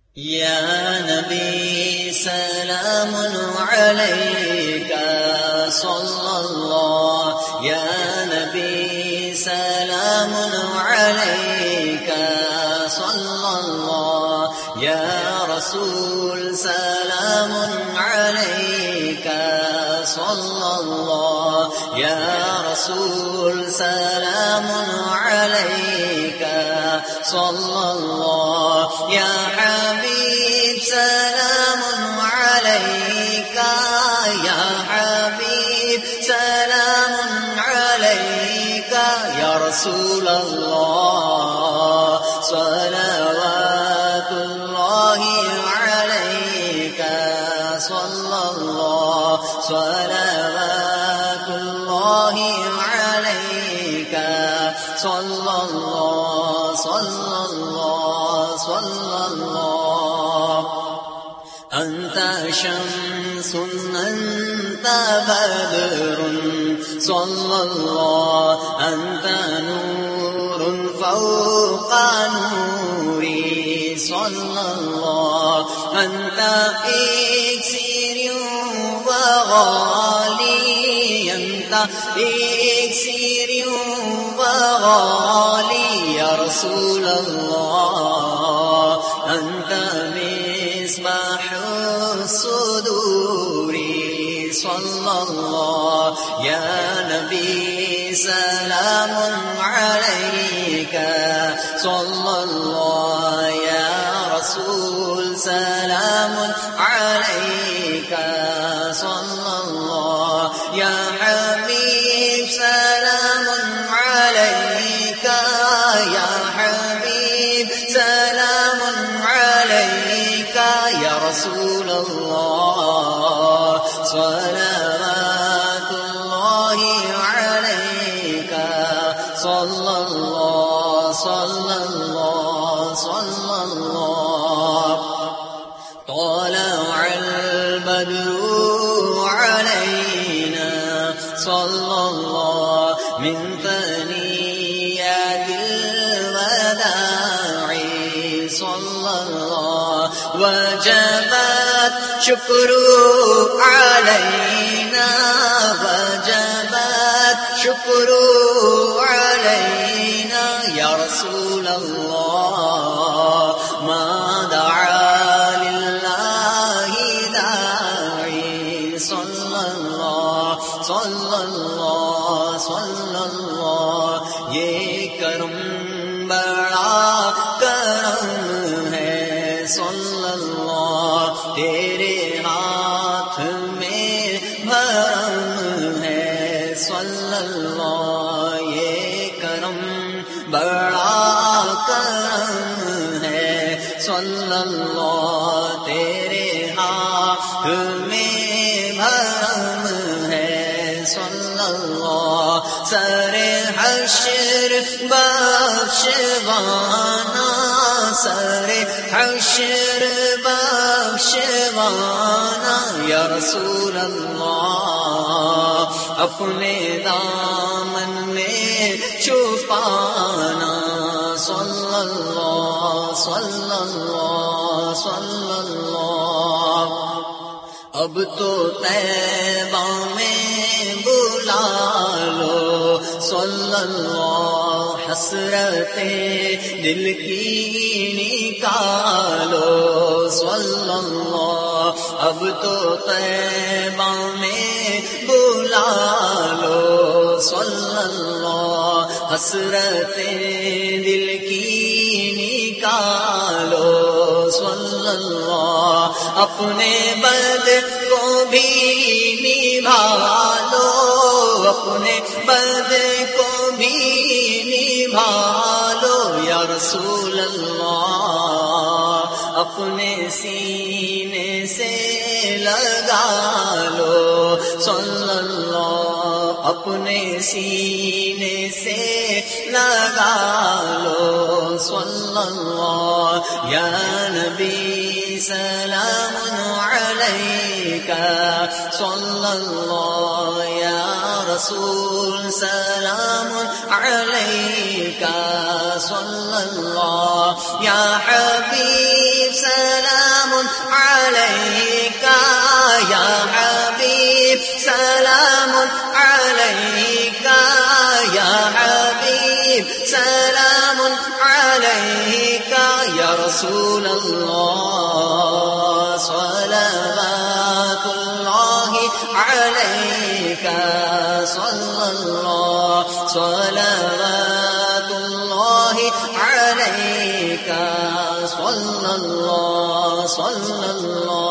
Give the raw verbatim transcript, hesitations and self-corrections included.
یا نبی سلام علیک صلی اللہ، یا نبی سلام علیک صلی اللہ، یا رسول سلام علیک صلی اللہ، یا رسول سلام علیک صلی اللہ، یا حبیب سلام علیک، یا حبیب سلام علیک، یا رسول اللہ صلوات اللہ علیک صلی اللہ، صلوات اللہ علیک صلی اللہ، صلی اللہ، صلی اللہ۔ انت شمس انت بدر صلی اللہ، انت نور فوق نوری صلی اللہ، انت اکسیر وغالی، انت اکسیر وغالی، یا رسول اللہ انت مصباح الصدور صلی اللہ، یا نبی سلام علیک صلی اللہ، یا رسول سلام علیک صلی اللہ، یا حبیب سلام علیک، یا حبیب سلام علیک، یا رسول اللہ صلوات اللہ علیک صلی اللہ، صلی اللہ، صلی اللہ۔ طلع البدر علينا صلى الله من ثنيات الوداع صلى الله، وجبت شكر علينا، وجبت شكر علينا، يا رسول الله ما دعا لله داعي صلى الله، صلى الله، صلى الله۔ یہ کرم بڑا کرم ہے صلی اللہ، تیرے ہاتھ میں بھرم ہے صلی اللہ، یہ کرم بڑا کرم ہے صلی اللہ، تیرے ہاتھ میں بھرم ہے صلی اللہ۔ سر حشر بخشوانا، سر حشر بخشوانا، یا رسول اللہ اپنے دامن میں چھپانا صلی اللہ، صلی اللہ، صلی اللہ۔ اب تو طیبہ میں بلا لو صلی اللہ، حسرت دل کی نکالو صلی اللہ، اب تو طیبہ میں بلا لو صلی اللہ، حسرت دل کی نکالو صلی اللہ، اپنے بد کو بھی نبھا لو، اپنے بد کو بھی نبھا لو، یا رسول اللہ اپنے سینے سے لگا لو صلی اللہ، اپنے سینے سے لگا لو صلی اللہ، یا نبی سلام علیک صلی اللہ، یا رسول سلام علیک صلی اللہ، یا حبیب سلام رسول اللہ صلوات اللہ علیک صلی اللہ صلوات اللہ علیک صلی اللہ صلی اللہ